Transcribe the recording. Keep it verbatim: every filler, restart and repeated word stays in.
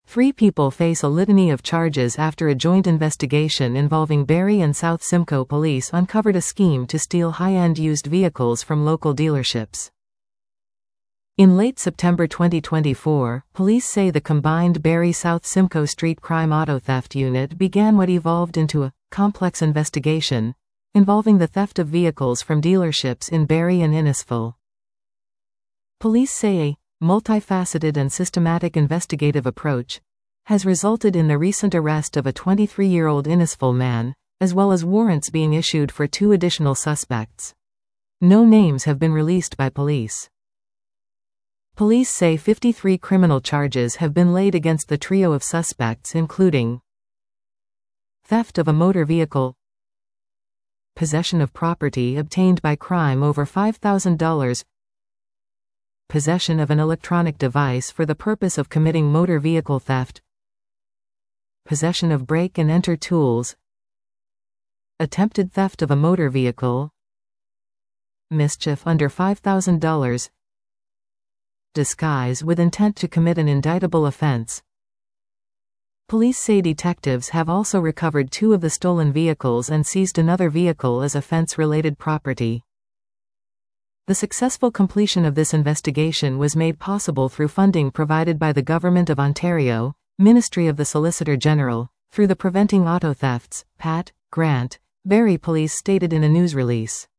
Three people face a litany of charges after a joint investigation involving Barrie and South Simcoe police uncovered a scheme to steal high-end used vehicles from local dealerships. In late September twenty twenty-four, police say the combined Barrie-South Simcoe Street Crime Auto Theft Unit began what evolved into a complex investigation involving the theft of vehicles from dealerships in Barrie and Innisfil. Police say a multifaceted and systematic investigative approach has resulted in the recent arrest of a twenty-three-year-old Innisfil man, as well as warrants being issued for two additional suspects. No names have been released by police. Police say fifty-three criminal charges have been laid against the trio of suspects, including theft of a motor vehicle, possession of property obtained by crime over five thousand dollars, possession of an electronic device for the purpose of committing motor vehicle theft, possession of break-and-enter tools, attempted theft of a motor vehicle, mischief under five thousand dollars, disguise with intent to commit an indictable offense. Police say detectives have also recovered two of the stolen vehicles and seized another vehicle as offense-related property. The successful completion of this investigation was made possible through funding provided by the Government of Ontario, Ministry of the Solicitor General, through the Preventing Auto Thefts, P A T, grant, Barrie Police stated in a news release.